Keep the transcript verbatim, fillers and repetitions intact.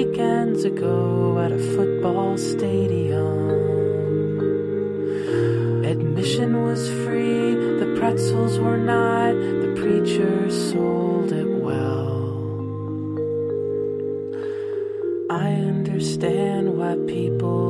weekends ago at a football stadium. Admission was free, the pretzels were not, the preacher sold it well. I understand why people